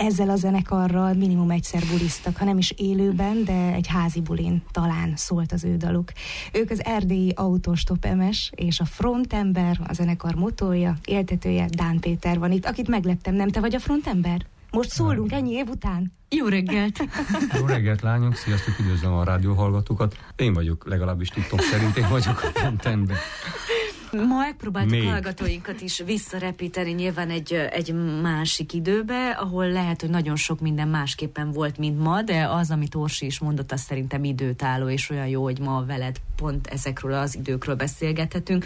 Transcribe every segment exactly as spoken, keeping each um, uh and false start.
ezzel a zenekarral minimum egyszer buliztak, ha nem is élőben, de egy házi bulin talán szólt az ő daluk. Ők az erdélyi Autostop em es, és a frontember, a zenekar motorja, éltetője Dán Péter van itt, akit megleptem, nem te vagy a frontember? Most szólunk ennyi év után? Jó reggelt! Jó reggelt, lányok! Sziasztok, üdvözlöm a rádióhallgatókat. Én vagyok, legalábbis tudtom szerint, én vagyok a frontember. Ma megpróbáltuk Még. hallgatóinkat is visszarepíteni nyilván egy, egy másik időbe, ahol lehet, hogy nagyon sok minden másképpen volt, mint ma, de az, amit Orsi is mondott, az szerintem időtálló, és olyan jó, hogy ma veled pont ezekről az időkről beszélgethetünk.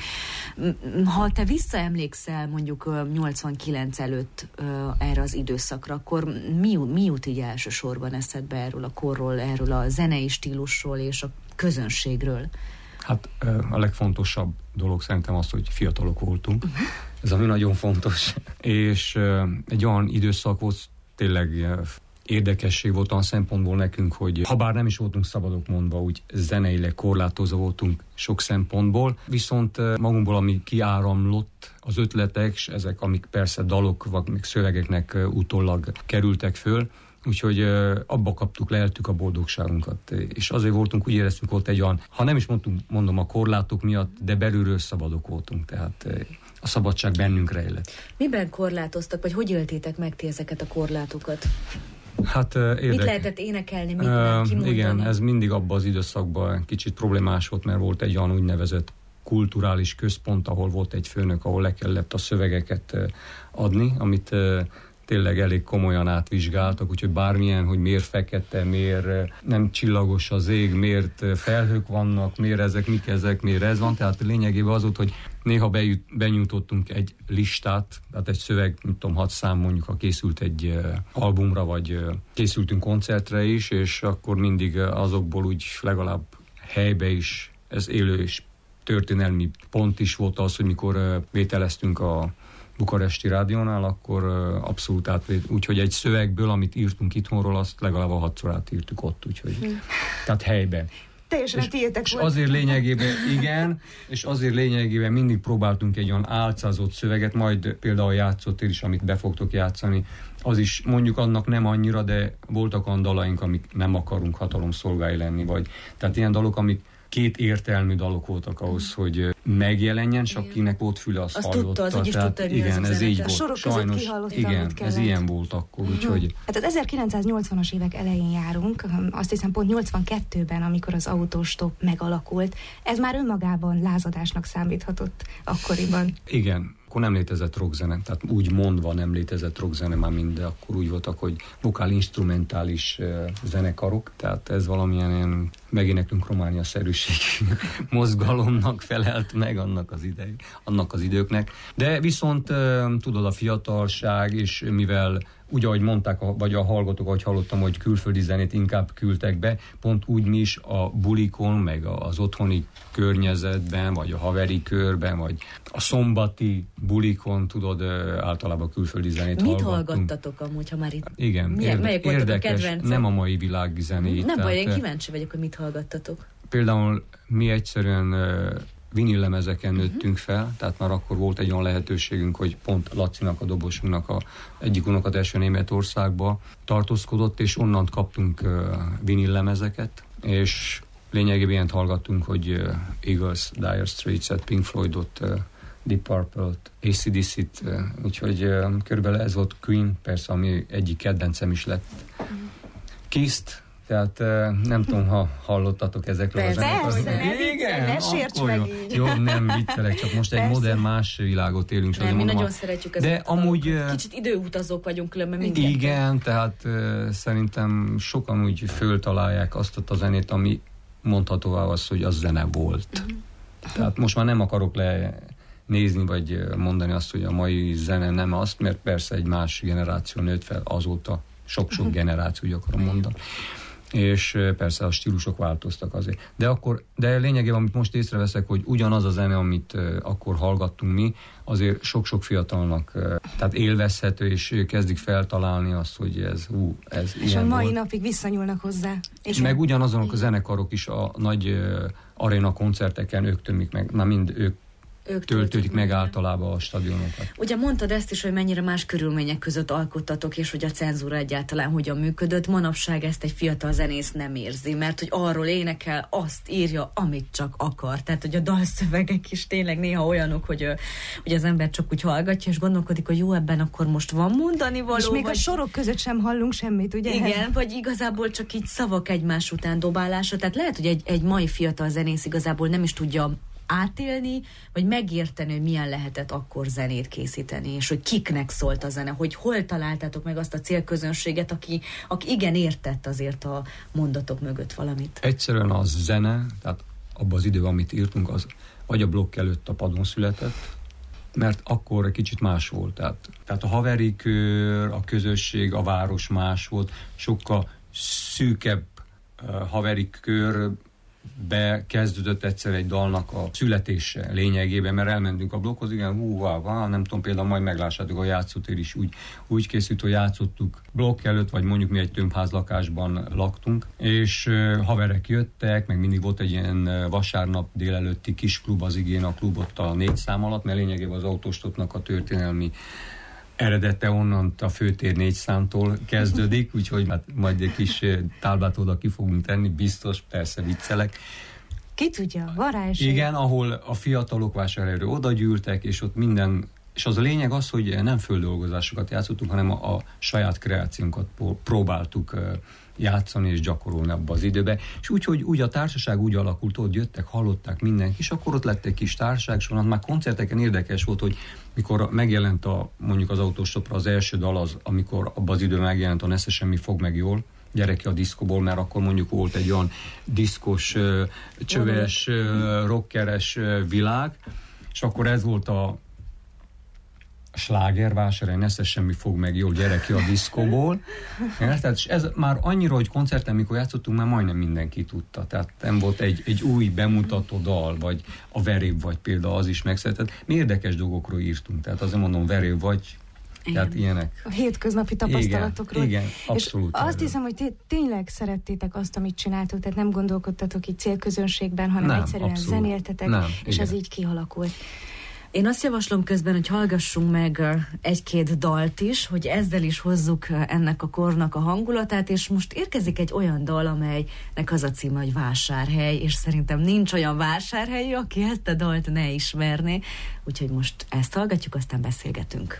Ha te visszaemlékszel mondjuk nyolcvankilenc előtt erre az időszakra, akkor mi, mi jut így elsősorban eszedbe erről a korról, erről a zenei stílusról és a közönségről? Hát a legfontosabb dolog szerintem az, hogy fiatalok voltunk. Ez ami nagyon fontos. És egy olyan időszak volt, tényleg érdekesség volt olyan szempontból nekünk, hogy ha bár nem is voltunk szabadok mondva, úgy zeneileg korlátozó voltunk sok szempontból, viszont magunkból, ami kiáramlott, az ötletek, és ezek, amik persze dalok, vagy még szövegeknek utólag kerültek föl, úgyhogy uh, abba kaptuk, leeltük a boldogságunkat. És azért voltunk, úgy éreztünk, volt egy olyan, ha nem is mondtunk, mondom a korlátok miatt, de belülről szabadok voltunk, tehát uh, a szabadság bennünk rejlett. Miben korlátoztak, vagy hogy éltétek meg ti ezeket a korlátokat? Hát uh, érdek... Mit lehetett énekelni, mit uh, nem kimondani? Igen, ez mindig abban az időszakban kicsit problémás volt, mert volt egy olyan úgynevezett kulturális központ, ahol volt egy főnök, ahol le kellett a szövegeket uh, adni, amit uh, tényleg elég komolyan átvizsgáltak, úgyhogy bármilyen, hogy miért fekete, miért nem csillagos az ég, miért felhők vannak, miért ezek, mik ezek, miért ez van. Tehát lényegében az volt, hogy néha bejut, benyújtottunk egy listát, tehát egy szöveg, nem tudom, hat szám mondjuk, ha készült egy uh, albumra, vagy uh, készültünk koncertre is, és akkor mindig uh, azokból úgy legalább helybe is, ez élő és történelmi pont is volt az, hogy mikor uh, vételeztünk a bukaresti rádiónál, akkor uh, abszolút átvét, úgyhogy egy szövegből, amit írtunk itthonról, azt legalább a hatszor átírtuk ott, úgyhogy hm. tehát helyben. Teljesen és, tiétek és volt. azért lényegében, igen, és azért lényegében mindig próbáltunk egy olyan álcázott szöveget, majd például játszottél is, amit be fogtok játszani, az is mondjuk annak nem annyira, de voltak olyan dalaink, amik nem akarunk hatalomszolgái lenni, vagy tehát ilyen dalok, amik két értelmű dalok voltak ahhoz, hogy megjelenjen, és akinek volt füle, azt, azt hallotta. Tudta, az úgy is tehát, tudta, hogy igen, mi az ez így volt. Sorok Sajnos, igen, ez ilyen volt akkor, uh-huh. úgyhogy... Hát az ezerkilencszáznyolcvanas évek elején járunk, azt hiszem pont nyolcvankettőben, amikor az Autostop megalakult, ez már önmagában lázadásnak számíthatott akkoriban. Igen. Akkor nem létezett rockzene, tehát úgy mondva nem létezett rockzene már mind, de akkor úgy voltak, hogy vokál-instrumentális uh, zenekarok, tehát ez valamilyen ilyen megéneklünk Románia-szerűségű mozgalomnak felelt meg annak az, idei, annak az időknek. De viszont uh, tudod, a fiatalság, és mivel úgy, ahogy mondták, vagy a hallgatók, ahogy hallottam, hogy külföldi zenét inkább küldtek be, pont úgy mi is a bulikon, meg az otthoni környezetben, vagy a haveri körben, vagy a szombati bulikon, tudod, általában külföldi zenét Mit hallgattunk. hallgattatok amúgy, ha már itt... Igen, Milyen, érde- érdekes, a nem a mai világ zenét. Nem baj, én tehát, kíváncsi vagyok, hogy mit hallgattatok. Például mi egyszerűen vinillemezeken nőttünk fel, tehát már akkor volt egy olyan lehetőségünk, hogy pont Lacinak, a dobosunknak a egyik unokatestvére Németországba tartózkodott, és onnan kaptunk uh, vinillemezeket, és lényegében ilyent hallgattunk, hogy uh, Eagles, Dire Straits-et, Pink Floydot, uh, Deep Purple-t, á cé dé cét, uh, úgyhogy uh, körülbelül ez volt Queen, persze, ami egyik kedvencem is lett. Kiss-t, tehát nem tudom, ha hallottatok ezekről persze, a zenekarról. Persze, ne viccelj, ne sérts meg így. Jó, nem viccelek, csak most persze. Egy modern más világot élünk. Nem, mi nagyon a... szeretjük ezeket. De amúgy... Kicsit időutazók vagyunk különben mindjárt. Igen, tehát uh, szerintem sokan úgy föltalálják azt a zenét, ami mondhatóvá az, hogy az zene volt. Uh-huh. Tehát most már nem akarok le nézni, vagy mondani azt, hogy a mai zene nem azt, mert persze egy más generáció nőtt fel azóta, sok-sok generáció, úgy akarom mondani. És persze a stílusok változtak azért. De akkor, de lényegében, amit most észreveszek, hogy ugyanaz a zene, amit uh, akkor hallgattunk mi, azért sok-sok fiatalnak uh, tehát élvezhető, és kezdik feltalálni azt, hogy ez, ú, ez és ilyen a mai volt. napig visszanyúlnak hozzá. És meg ugyanazonok a zenekarok is a nagy uh, aréna koncerteken ők tömik meg, már mind ők ők töltődik meg általában a stadionokat. Ugye mondtad ezt is, hogy mennyire más körülmények között alkottatok, és hogy a cenzúra egyáltalán hogyan működött. Manapság ezt egy fiatal zenész nem érzi, mert hogy arról énekel, azt írja, amit csak akar. Tehát, hogy a dalszövegek is tényleg néha olyanok, hogy, hogy az ember csak úgy hallgatja, és gondolkodik, hogy jó, ebben akkor most van mondani való. És még vagy... a sorok között sem hallunk semmit, ugye? Igen, vagy igazából csak így szavak egymás után dobálása. Tehát lehet, hogy egy, egy mai fiatal zenész igazából nem is tudja átélni, vagy megérteni, hogy milyen lehetett akkor zenét készíteni, és hogy kiknek szólt a zene, hogy hol találtátok meg azt a célközönséget, aki, aki igen értett azért a mondatok mögött valamit. Egyszerűen a zene, tehát abban az időben, amit írtunk, az vagy a blokk előtt a padon született, mert akkor egy kicsit más volt. Tehát, tehát a haveri kör, a közösség, a város más volt, sokkal szűkebb uh, haveri kör bekezdődött egyszer egy dalnak a születése lényegében, mert elmentünk a blokkhoz, igen, hú, vá, vá, nem tudom, például majd meglássátok, a játszótér is úgy, úgy készült, hogy játszottuk blokk előtt, vagy mondjuk mi egy tömbházlakásban laktunk, és uh, haverek jöttek, meg mindig volt egy ilyen uh, vasárnap délelőtti kis klub, az igén a klub ott a négy szám alatt, mert lényegében az autóstopnak a történelmi eredete onnan a főtér négy számtól kezdődik, úgyhogy hát majd egy kis táblát oda ki fogunk tenni, biztos, persze viccelek. Ki tudja, varázs. Igen, ahol a fiatalok vásárlóerő oda gyűltek, és ott minden, és az a lényeg az, hogy nem földolgozásokat játszottunk, hanem a, a saját kreációnkat próbáltuk játszani és gyakorolni abba az időbe. És úgy, hogy úgy a társaság úgy alakult, ott jöttek, hallották mindenki, és akkor ott lett egy kis társaság, és onnan már koncerteken érdekes volt, hogy mikor megjelent a, mondjuk az autóstopra az első dal, az, amikor abban az időben megjelent a Nesze semmi fog meg jól, gyereke a diszkóból, mert akkor mondjuk volt egy olyan diszkos, csöves, rockeres világ, és akkor ez volt a slágervásárhely, Nesze semmi fog meg jól, gyere ki a diszkóból. Tehát ez már annyira, hogy koncerten, mikor játszottunk, már majdnem mindenki tudta. Tehát nem volt egy, egy új bemutató dal, vagy a Veréb vagy például az is megszeretett. Mi érdekes dolgokról írtunk, tehát azért mondom, Veréb vagy, tehát ilyenek. A hétköznapi tapasztalatokról. Igen, igen, abszolút. És azt hiszem, hogy té- tényleg szerettétek azt, amit csináltok, tehát nem gondolkodtatok így célközönségben, hanem nem, egyszerűen abszolút. zenéltetek, nem, és igen. Ez így kialakult. Én azt javaslom közben, hogy hallgassunk meg egy-két dalt is, hogy ezzel is hozzuk ennek a kornak a hangulatát, és most érkezik egy olyan dal, amelynek az a címe, hogy Vásárhely, és szerintem nincs olyan vásárhely, aki ezt a dalt ne ismerné, úgyhogy most ezt hallgatjuk, aztán beszélgetünk.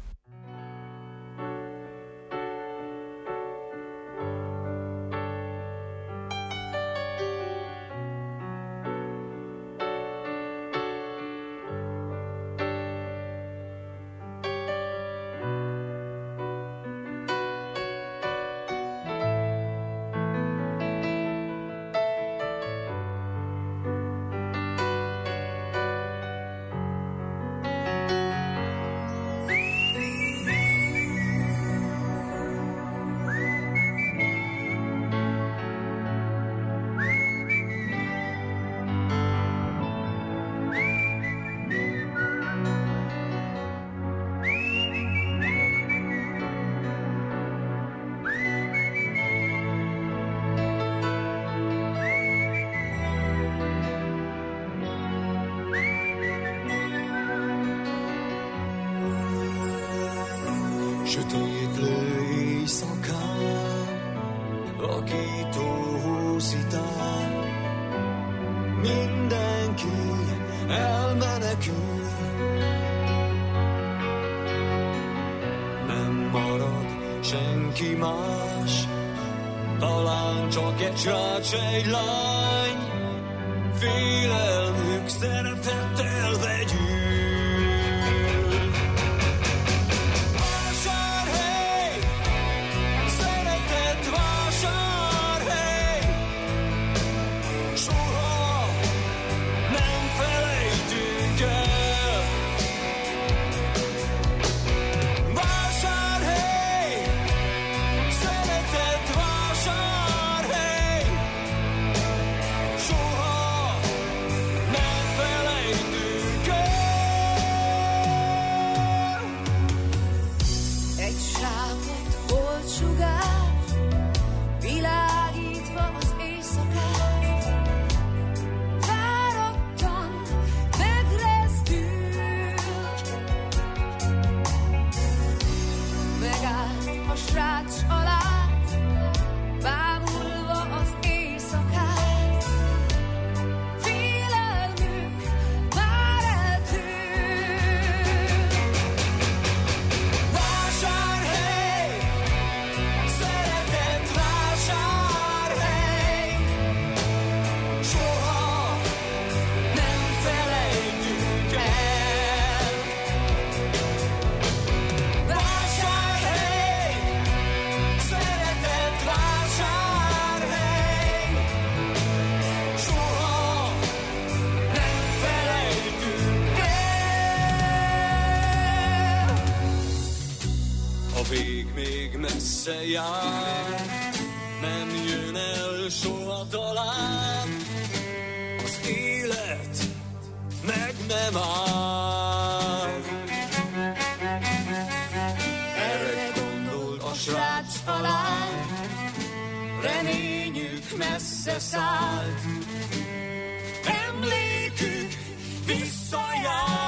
Sötétlő éjszakán, vakító húszitán, mindenki elmenekül. Nem marad senki más, talán csak egy srác, egy lány, félelmük szeretettel vegyül. Soha nem felejtünk el. összejár, nem jön el soha talán, az élet meg nem áll. Erre gondolt a srác talán, reményük messze szállt, emlékük visszajár.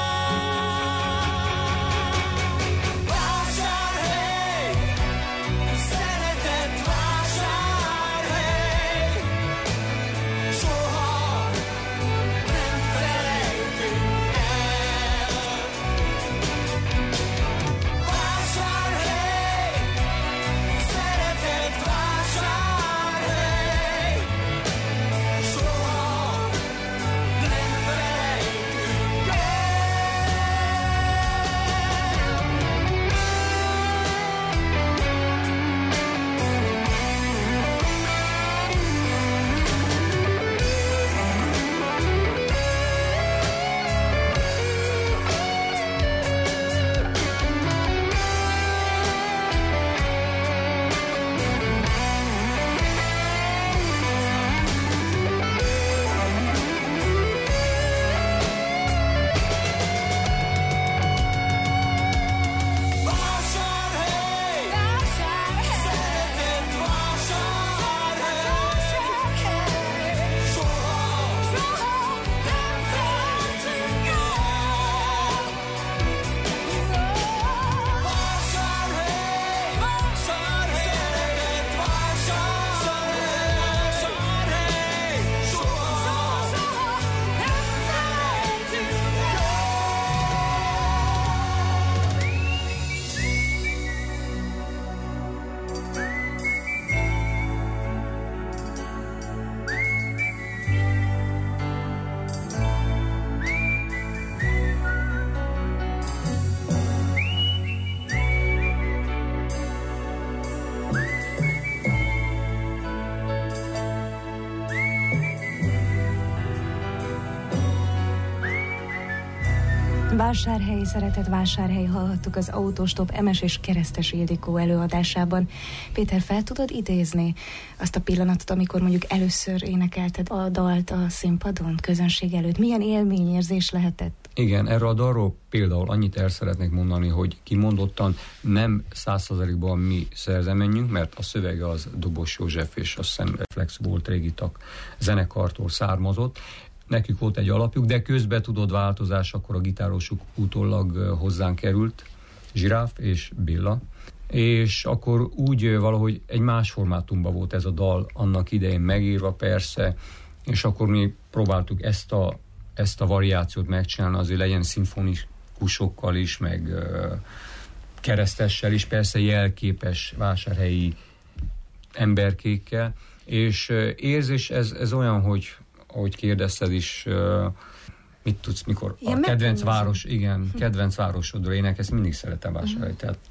Vásárhely, szeretett Vásárhely, hallhattuk az Autostop Emes és Keresztes Ildikó előadásában. Péter, fel tudod idézni azt a pillanatot, amikor mondjuk először énekelted a dalt a színpadon, közönség előtt? Milyen élményérzés lehetett? Igen, erről a dalról például annyit el szeretnék mondani, hogy kimondottan nem százszerzalékban mi szerzeményünk, mert a szövege az Dobos József és azt hiszem Reflex volt régitak zenekartól származott. Nekük volt egy alapjuk, de közben tudod változás, akkor a gitárosuk utólag hozzánk került, Zsiráf és Béla, és akkor úgy valahogy egy más formátumban volt ez a dal annak idején megírva persze, és akkor mi próbáltuk ezt a, ezt a variációt megcsinálni, azért legyen szimfonikusokkal is, meg uh, keresztessel is, persze jelképes vásárhelyi emberkékkel, és uh, érzés ez, ez olyan, hogy ahogy kérdezted is, uh, mit tudsz, mikor ilyen a kedvenc város, igen, kedvenc városodról énekelsz, mindig szeretem Vásárhely, uh-huh. Tehát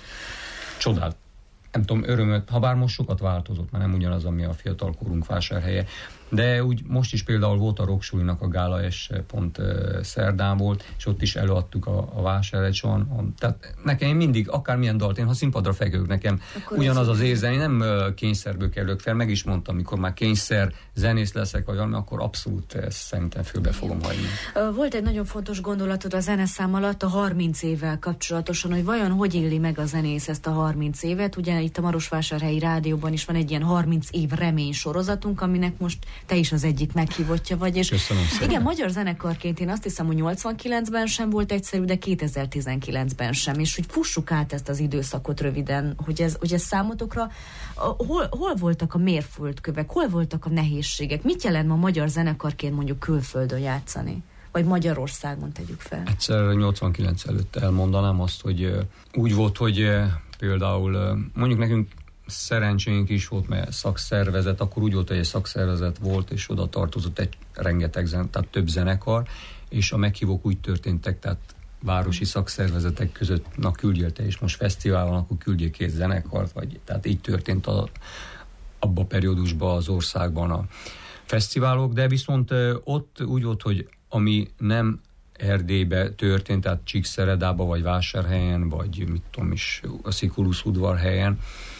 csodál. Nem tudom, örömöt, ha bár most sokat változott, már nem ugyanaz, ami a fiatalkorunk Vásárhelye, de úgy most is például volt a Rocksulinak a gála es pont uh, szerdán volt, és ott is előadtuk a, a Vásárhelycson. Tehát nekem mindig, akármilyen dalt, én ha színpadra fekök, nekem akkor ugyanaz az érzeni, nem uh, kényszerből kerülök fel, meg is mondtam, amikor már kényszer zenész leszek, vagy valami, akkor abszolút ezt szerintem fölbe fogom hagyni. Volt egy nagyon fontos gondolatod a zeneszám alatt a harminc évvel kapcsolatosan, hogy vajon hogy éli meg a zenész ezt a harminc évet. Ugye itt a Marosvásárhelyi Rádióban is van egy ilyen harminc év remény sorozatunk, aminek most te is az egyik meghívottja vagy. És köszönöm szépen. Igen, magyar zenekarként én azt hiszem, hogy nyolcvankilencben sem volt egyszerű, de kétezer-tizenkilencben sem. És hogy fussuk át ezt az időszakot röviden, hogy ez, hogy ez számotokra hol, hol voltak a mérföldkövek, hol voltak a nehézségek? Mit jelent ma magyar zenekarként mondjuk külföldön játszani? Vagy Magyarországon tegyük fel? Egyszer nyolcvankilenc előtt elmondanám azt, hogy úgy volt, hogy például mondjuk nekünk szerencsénk is volt, mert szakszervezet, akkor úgy volt, hogy egy szakszervezet volt, és oda tartozott egy rengeteg zen, tehát több zenekar, és a meghívók úgy történtek, tehát városi szakszervezetek között, na küldjél te is most fesztivál van, akkor küldjél két zenekart, vagy tehát így történt a, abba a periódusban az országban a fesztiválok, de viszont ott úgy volt, hogy ami nem Erdélybe történt, tehát Csíkszeredába, vagy Vásárhelyen, vagy mit tudom is, a Siculus udvarhelyen,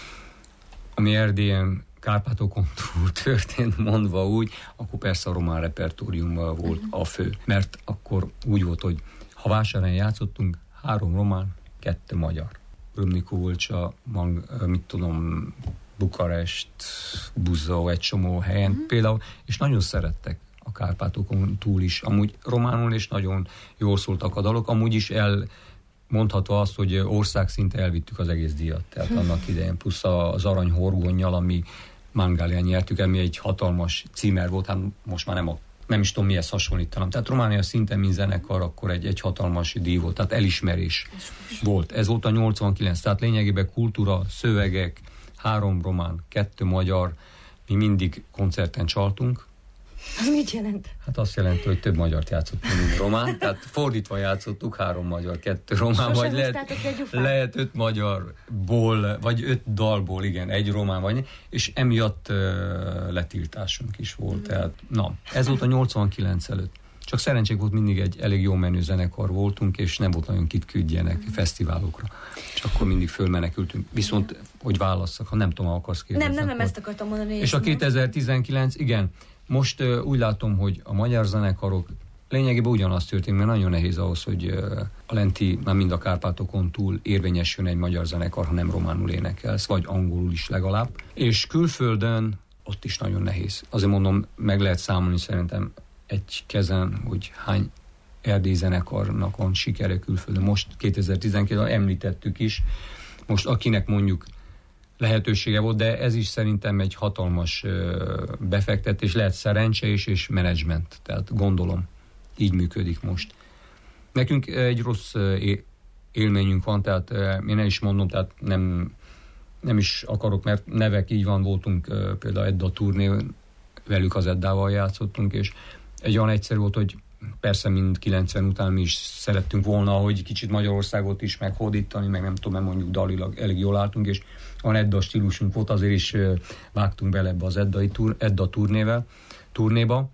ami Erdélyen, Kárpátokon túl történt, mondva úgy, akkor persze a román repertóriumban volt a fő. Mert akkor úgy volt, hogy ha Vásárhelyen játszottunk, három román, kettő magyar. Römnikovulcsa, mit tudom, Bukarest, Buzau, egy csomó helyen mm. például, és nagyon szerettek a Kárpátokon túl is. Amúgy románul, és nagyon jól szóltak a dalok, amúgy is elmondhatva azt, hogy országszinte elvittük az egész díjat, tehát annak idején, plusz az Arany Horgonnyal, ami Mangálián nyertük, ami egy hatalmas címer volt, hát most már nem, a, nem is tudom mihez hasonlítanám. Tehát Románia szinten, mint zenekar, akkor egy, egy hatalmas díj volt, tehát elismerés volt. Ez volt a nyolcvankilenc, tehát lényegében kultúra, szövegek, három román, kettő magyar, mi mindig koncerten csaltunk. Az mit jelent? Hát azt jelenti, hogy több magyart játszottunk, mint román, tehát fordítva játszottuk, három magyar, kettő román, vagy lehet, lehet öt magyarból, vagy öt dalból, igen, egy román, vagy, és emiatt uh, letiltásunk is volt. Mm. Tehát, na, ez volt a nyolcvankilenc előtt. Csak szerencsék volt, mindig egy elég jó menő zenekar voltunk, és nem volt nagyon kit küldjenek mm. fesztiválokra. És akkor mindig fölmenekültünk. Viszont, hogy válasszak, ha nem tudom, akarsz kérdezni. Nem, nem, nem ezt akartam mondani. És a kétezer-tizenkilenc, igen, most uh, úgy látom, hogy a magyar zenekarok lényegében ugyanazt történik, mert nagyon nehéz ahhoz, hogy uh, a lenti, már mind a Kárpátokon túl érvényesüljön egy magyar zenekar, ha nem románul énekelsz, vagy angolul is legalább. És külföldön ott is nagyon nehéz. Azért mondom, meg lehet számolni szerintem egy kezen, hogy hány erdélyi zenekarnak van sikere külföldön. Most kétezer-tizenkettőben említettük is, most akinek mondjuk lehetősége volt, de ez is szerintem egy hatalmas befektetés, lehet szerencse is, és menedzsment, tehát gondolom, így működik most. Nekünk egy rossz élményünk van, tehát én el is mondom, tehát nem, nem is akarok, mert nevek így van, voltunk például Edda turné, velük az Eddával játszottunk, és egy olyan egyszerű volt, hogy persze mind kilencven után mi is szerettünk volna, hogy kicsit Magyarországot is meghódítani, meg nem tudom, mert mondjuk dalilag elég jól álltunk, és van Edda stílusunk volt, azért is vágtunk bele ebbe az Eddai tur, Edda turnével, turnéba.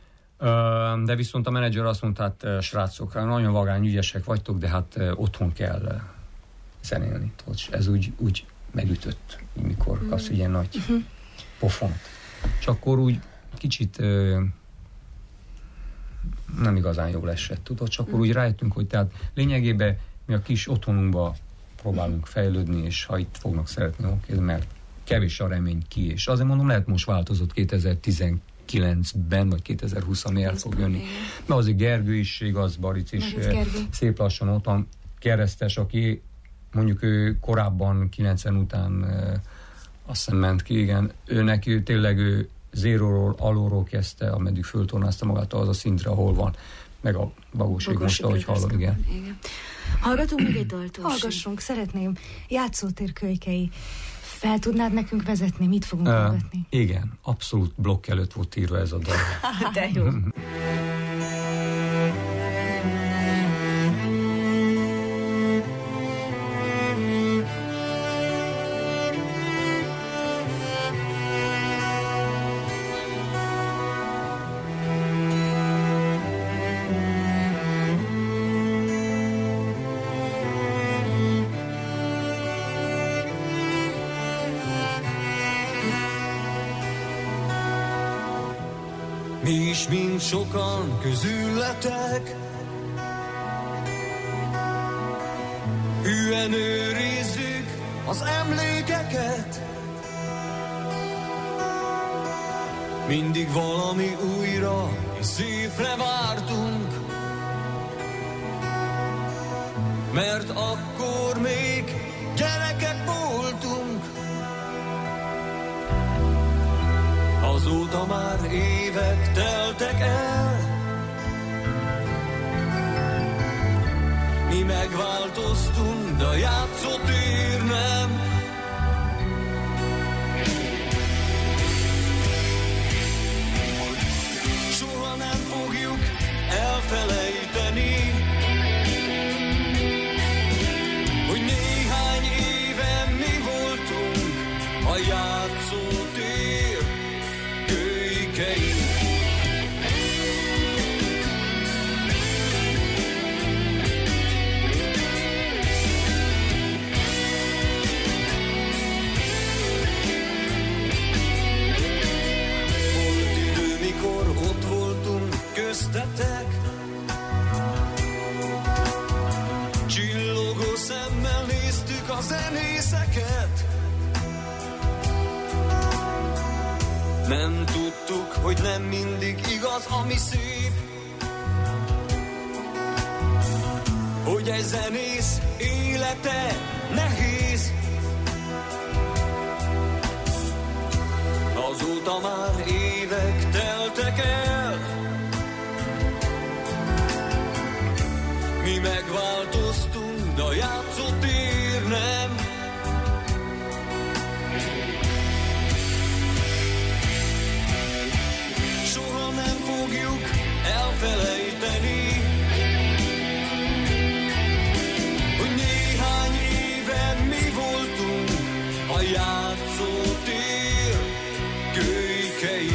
De viszont a menedzser azt mondta, hát srácok, nagyon vagány ügyesek vagytok, de hát otthon kell zenélni. Ez úgy, úgy megütött, mikor mm. kapsz ilyen nagy mm-hmm. pofont. És akkor úgy kicsit nem igazán jól esett, tudod, csak akkor úgy rájöttünk, hogy tehát lényegében mi a kis otthonunkba próbálunk fejlődni, és ha itt fognak szeretni, oké, mert kevés a remény ki, és azért mondom, lehet most változott kétezer-tizenkilencben, vagy kétezer-húsz, ami el fog jönni. Mert azért Gergő is, igaz, Baric is szép lassan ott van, Keresztes, aki mondjuk ő korábban kilencven után azt hiszem ment ki, igen, ő neki tényleg ő zéróról, alulról kezdte, ameddig föltornázta magát az a szintre, ahol van, meg a Bagóség most, ahogy hallom, igen. igen. Hallgatunk még egy dalt, Orsi? Hallgassunk, szeretném. Játszótér kölykei. Fel tudnád nekünk vezetni? Mit fogunk uh, hallgatni? Igen, abszolút blokk előtt volt írva ez a dal. De jó. Mi is, mint sokan közületek, hűen őrizzük az emlékeket. Mindig valami újra és szépre vártunk, mert akkor még gyerekek voltunk. Azóta már évek teltek el, mi megváltoztunk, de a játszótér nem. Soha nem fogjuk elfelejteni, hogy néhány éve mi voltunk a játszótér kölykei. Nem tudtuk, hogy nem mindig igaz, ami szép, hogy egy zenész élete nehéz. Azóta már évek teltek el, mi megváltoztunk, de a játszótér nem. Soha nem fogjuk elfelejteni, hogy néhány éve mi voltunk a játszótér kölykei.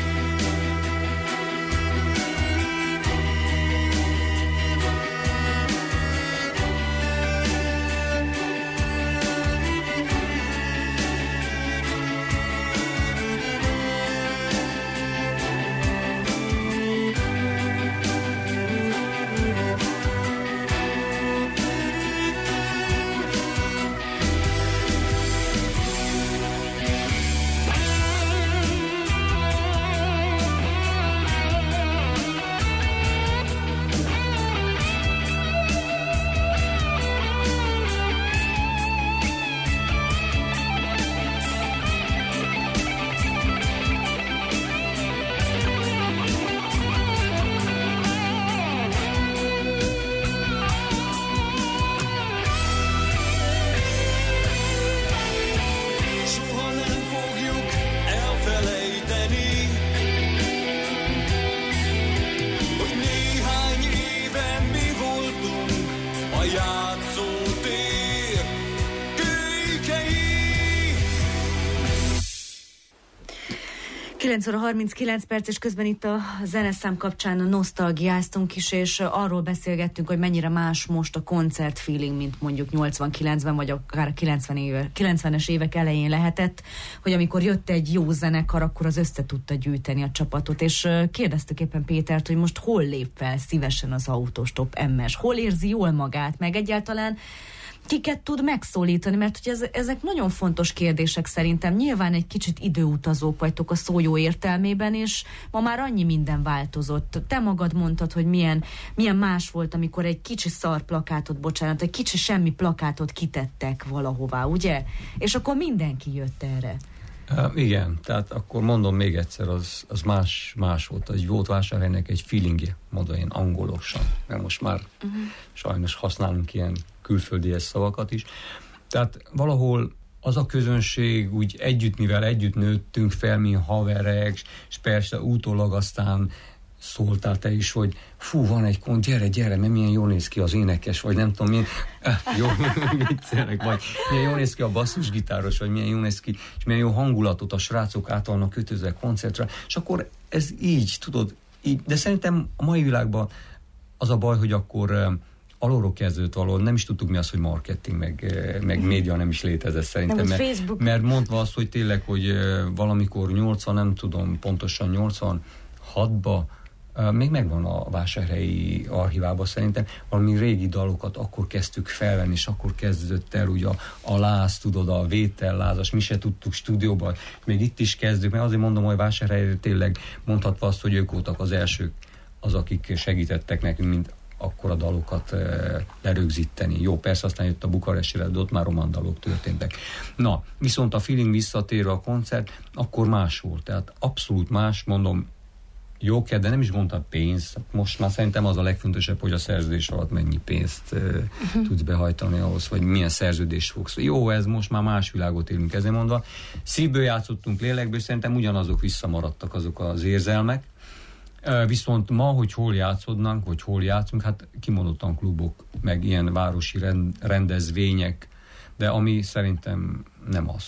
kilenc óra harminckilenc perc, és közben itt a zeneszám kapcsán nosztalgiáztunk is, és arról beszélgettünk, hogy mennyire más most a koncert feeling, mint mondjuk nyolcvankilencben, vagy akár a kilencven éve, kilencvenes évek elején lehetett, hogy amikor jött egy jó zenekar, akkor az össze tudta gyűjteni a csapatot, és kérdeztük éppen Pétert, hogy most hol lép fel szívesen az Autostop em es, hol érzi jól magát, meg egyáltalán kiket tud megszólítani, mert hogy ez, ezek nagyon fontos kérdések szerintem. Nyilván egy kicsit időutazók vagytok a szó jó értelmében, és ma már annyi minden változott. Te magad mondtad, hogy milyen, milyen más volt, amikor egy kicsi szar plakátot, bocsánat, egy kicsi semmi plakátot kitettek valahová, ugye? És akkor mindenki jött erre. Uh, igen, tehát akkor mondom még egyszer, az, az más, más volt. Az volt Vásárhelynek egy feelingje, mondom én angolosan, mert most már uh-huh. sajnos használunk ilyen külföldies szavakat is. Tehát valahol az a közönség úgy együtt, mivel együtt nőttünk fel, mi haverek, és persze utólag aztán szóltál te is, hogy fú, van egy kont, gyere, gyere, mert milyen jól néz ki az énekes, vagy nem tudom, milyen, eh, jó, viccelek, vagy milyen jól néz ki a basszusgitáros, vagy milyen jól néz ki, és milyen jó hangulatot a srácok át vannak kötözve koncertre, és akkor ez így, tudod, így, de szerintem a mai világban az a baj, hogy akkor uh, alulról kezdődött valahol, nem is tudtuk mi az, hogy marketing, meg, meg média nem is létezett szerintem, mert, mert mondva azt, hogy tényleg, hogy uh, valamikor nyolcvan, nem tudom, pontosan nyolcvanhatban Uh, még megvan a Vásárhelyi archívában szerintem, valami régi dalokat akkor kezdtük felvenni, és akkor kezdődött el ugye a, a láz, tudod, a vétellázas, mi se tudtuk stúdióban, még itt is kezdjük, mert azért mondom, hogy Vásárhelyre tényleg mondhatva azt, hogy ők voltak az elsők, az, akik segítettek nekünk, mint akkor a dalokat uh, lerögzíteni. Jó, persze aztán jött a bukarestire, de ott már román dalok történtek. Na, viszont a feeling visszatérve a koncert, akkor más volt, tehát abszolút más, mondom, jó kell, de nem is mondta pénz. Most már szerintem az a legfontosabb, hogy a szerződés alatt mennyi pénzt uh, uh-huh. tudsz behajtani ahhoz, vagy milyen szerződést fogsz. Jó, ez most már más világot élünk, ezért mondva. Szívből játszottunk, lélekből, szerintem ugyanazok visszamaradtak azok az érzelmek. Uh, viszont ma, hogy hol játszodnánk, vagy hol játszunk, hát kimondottan klubok, meg ilyen városi rend, rendezvények, de ami szerintem nem az.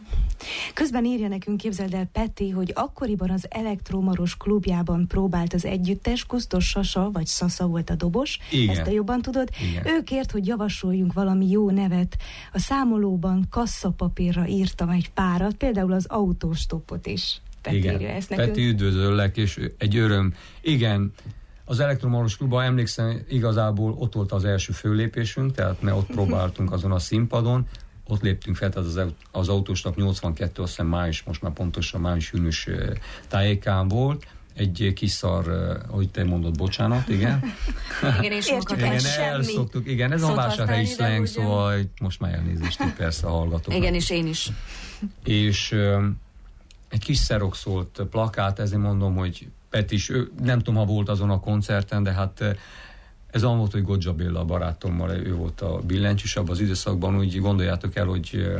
Közben írja nekünk, képzeld el, Peti, hogy akkoriban az Elektromaros klubjában próbált az együttes, Kusztos Sasa, vagy Szasza volt a dobos, igen. Ezt te jobban tudod. Igen. Ő kért, hogy javasoljunk valami jó nevet. A számolóban kasszapapírra írtam egy párat, például az Autostopot is. Peti igen. írja ezt nekünk. Peti, üdvözöllek, és egy öröm. Igen, az Elektromaros klubban emlékszem, igazából ott volt az első főlépésünk, tehát mert ott próbáltunk azon a színpadon. ott léptünk fel, tehát az, az autóstop nyolcvankettő, azt hiszem május, most már pontosan május-június tájékán volt, egy kis szar, ahogy te mondod, bocsánat, igen. Igen, és igen, elszoktuk, igen, ez a vásárhelyi slang, szóval most már elnézést, persze hallgatok. Igen, és én is. És egy kis szerok szólt plakát, ezért mondom, hogy Petis, ő, nem tudom, ha volt azon a koncerten, de hát ez olyan volt, hogy Godzsa Béla barátommal, ő volt a billentyűs abban az időszakban, úgy gondoljátok el, hogy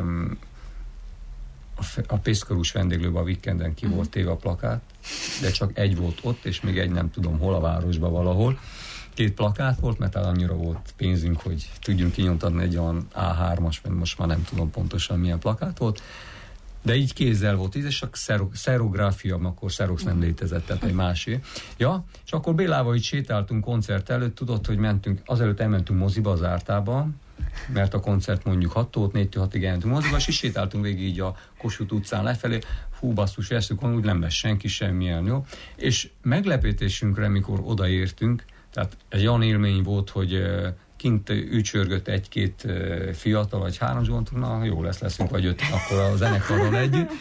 a Pészkarús vendéglőben a Weekenden ki volt téve a plakát, de csak egy volt ott, és még egy nem tudom hol a városban valahol. Két plakát volt, mert annyira volt pénzünk, hogy tudjunk kinyomtatni egy olyan á hármas, mert most már nem tudom pontosan milyen plakát volt, de így kézzel volt, és a szerográfia, akkor szerox nem létezett, tehát egy másé. Ja, és akkor Bélával így sétáltunk koncert előtt, tudod, hogy mentünk, azelőtt elmentünk moziba az Ártába, mert a koncert mondjuk hattól négytől hatig elmentünk moziba, és is sétáltunk végig így a Kossuth utcán lefelé, hú basszus, veszünk, úgy nem lesz senki semmilyen, jó? És meglepetésünkre, mikor odaértünk, tehát egy olyan élmény volt, hogy kint ücsörgött egy-két fiatal, vagy három, mondtuk, na jó lesz, leszünk, vagy öt, akkor a zenekarral együtt.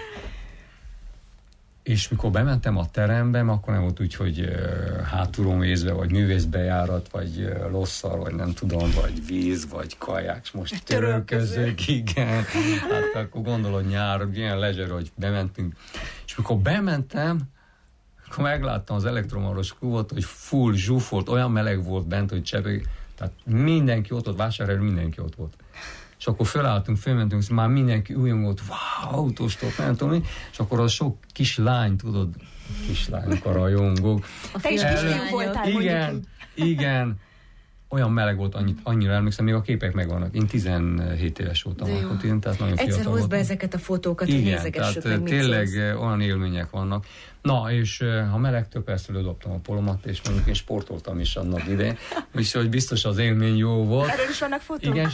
És mikor bementem a terembe, akkor nem volt úgy, hogy hátulról nézve, vagy művészbejárat, vagy losszal, vagy nem tudom, vagy víz, vagy kaják, most törölközők, igen. Hát akkor gondolod nyár, ilyen leisure, hogy bementünk. És mikor bementem, akkor megláttam az elektromoros klubot, hogy full zsúfolt, olyan meleg volt bent, hogy csepeg, tehát mindenki ott volt, vásárhelyen mindenki ott volt. És akkor felálltunk, fölmentünk, már mindenki újongott, wow, autóstop, nem tudom mi, és akkor az sok kislány, tudod, kislányok a rajongók. A te is kislány voltál, igen, igen, olyan meleg volt, annyit, annyira emlékszem, még a képek megvannak. Én tizenhét éves voltam akkor, én, tehát nagyon egyszer fiatal hozd voltam. be ezeket a fotókat, hogy nézegessük meg, mit tényleg szólsz. Olyan élmények vannak. Na, és ha melegtől persze lődobtam a polomat, és mondjuk én sportoltam is annak idején, úgyhogy biztos az élmény jó volt. Erről is vannak fotók? Igen,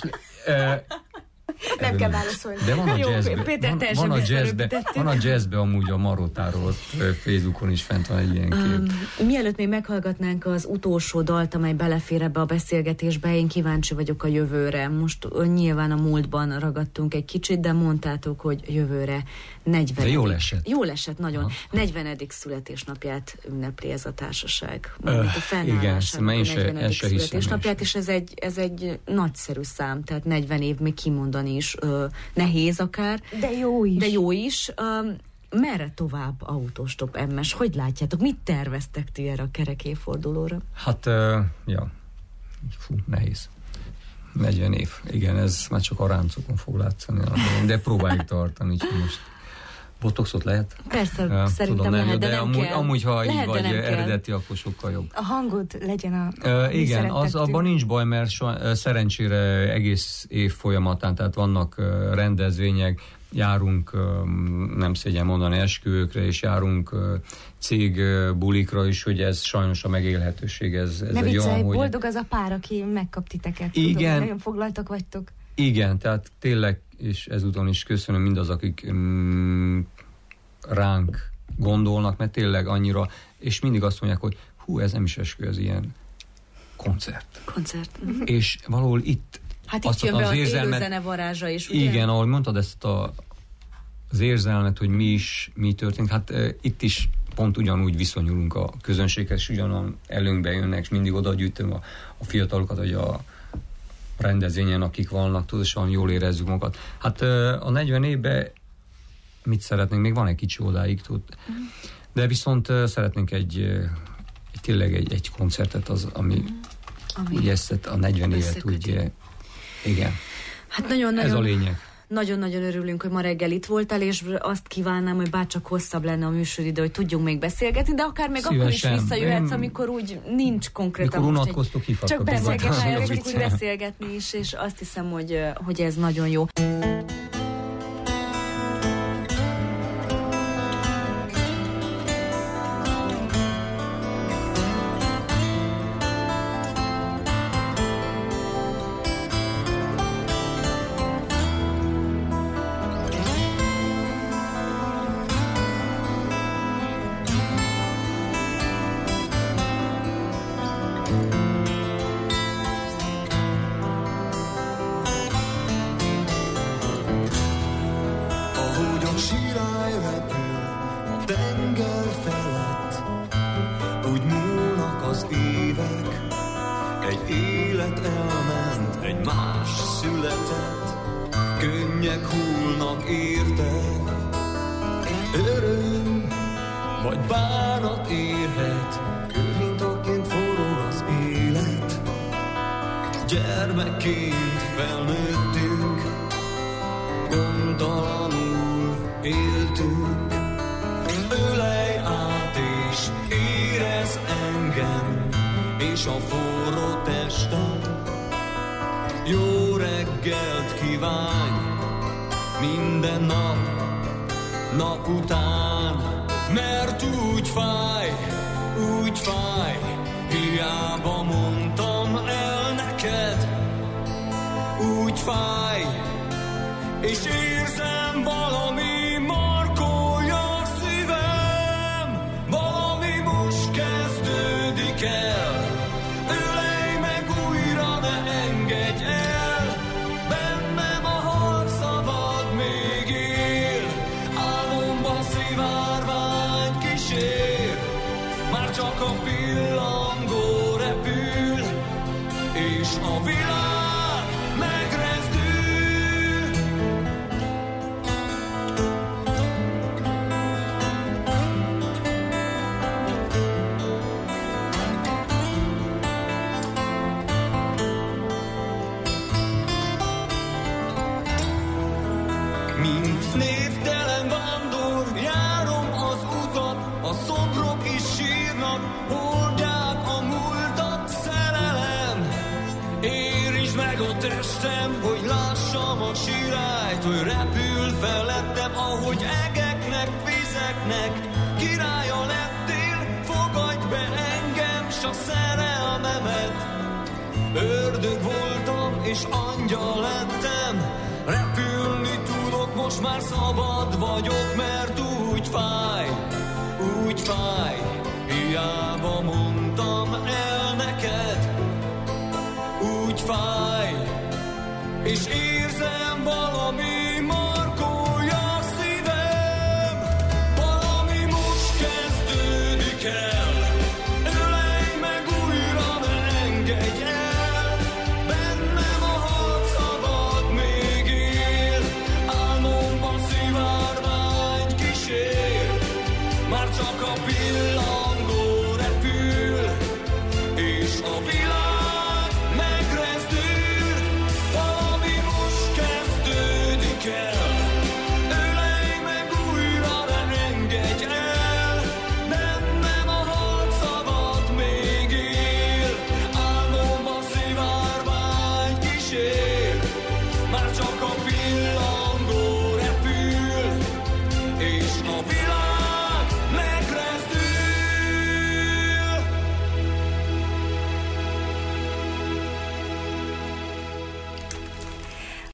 nem kell válaszolni. De van a jazzbe, van, van, a jazzbe, van a jazzbe amúgy a Marotáról, Facebookon is fent van egy ilyen kép. Um, mielőtt még meghallgatnánk az utolsó dalt, amely belefér ebbe a beszélgetésbe, én kíváncsi vagyok a jövőre. Most uh, nyilván a múltban ragadtunk egy kicsit, de mondtátok, hogy jövőre negyvenedik. De jól esett. Jól esett, nagyon. Aha. negyvenedik születésnapját ünnepli ez a társaság. Öh, a fennállásának igen, a negyvenedik születésnapját, és ez egy, ez egy nagyszerű szám, tehát negyven év még kimondani is ö, nehéz akár. De jó is. De jó is. Um, merre tovább Autostop em es? Hogy látjátok? Mit terveztek ti erre a kerek évfordulóra? Hát, uh, ja, fú, nehéz. negyven év. Igen, ez már csak a ráncokon fog látszani. De próbáljuk tartani, úgyhogy most botoxot lehet? Persze, ja, szerintem tudom, lehet, de de nem amúgy, kell. amúgy, ha lehet, így vagy eredeti, akkor sokkal jobb. A hangod legyen a... Uh, igen, az, abban nincs baj, mert so, uh, szerencsére egész év folyamatán, tehát vannak uh, rendezvények, járunk, uh, nem szégyen mondani, esküvőkre, és járunk uh, cég uh, bulikra is, hogy ez sajnos a megélhetőség. Ez, ez ne egy viccelj, olyan, boldog az a pár, aki megkap titeket. Igen. Tudom, nagyon foglaltak vagytok. Igen, tehát tényleg, és ezúton is köszönöm mindaz, akik um, ránk gondolnak, mert tényleg annyira, és mindig azt mondják, hogy hú, ez nem is eskü, ez ilyen koncert. Koncert. És valahol itt hát itt jön be az, az élőzene varázsa is, ugye? Igen, ahogy mondtad ezt a, az érzelmet, hogy mi is, mi történik, hát e, itt is pont ugyanúgy viszonyulunk a közönséghez, és ugyanan előnkbe jönnek, és mindig oda gyűjtünk a, a fiatalokat, hogy a rendezvényen, akik vannak, tudatosan jól érezzük magunkat. Hát e, a negyven évben mit szeretnénk? Még van egy kicsi odáig, tud. Mm. De viszont uh, szeretnénk egy, uh, egy tényleg egy, egy koncertet, az, ami, mm. ami úgy ezt a negyven évet úgy, uh, igen. Hát nagyon-nagyon, ez a lényeg. Nagyon-nagyon örülünk, hogy ma reggel itt voltál, és azt kívánnám, hogy bárcsak hosszabb lenne a műsoridő, hogy tudjunk még beszélgetni, de akár még szívesen. Akkor is visszajöhetsz, Én... amikor úgy nincs konkrétan. Mikor unatkoztok, csak beszélgetni, csak úgy beszélgetni is, és azt hiszem, hogy, hogy ez nagyon jó. meghullnak érte. Öröm vagy bánat érhet, körhintaként forog az élet. Gyermekként felnőttünk, gondtalanul éltünk. Ölej át és érez engem, és a forró testem. Jó reggelt kívánj minden nap, nap után. Mert úgy fáj, úgy fáj, hiába mondtam el neked. Úgy fáj, és érzem valami markolja a szívem. Valami most kezdődik el. Ölej meg újra, ne engedj el. Bennem a harc szabad még él. Álmomban szivárvány kísér. Már csak a pillangó repül, és a világ megrezdül. Mint névtelen vándor járom az utat, a szobrok is sírnak, hordják a múltat. Szerelem, érintsd meg a testem, hogy lássam a sirályt, hogy repül felettem, ahogy egeknek, vizeknek királya lettél. Fogadj be engem, s a szerelmemet. Ördög voltam, és angyal lettem. Repülni tudok, most már szabad vagyok, mert úgy fáj, úgy fáj, hiába mondtam el neked. Úgy fáj, és érzem valami markolja a szívem. Valami most kezdődik el. Ölej meg újra, ne engedj el. Bennem a harc szabad még él. Álmomban szivárvány kísér. Már csak a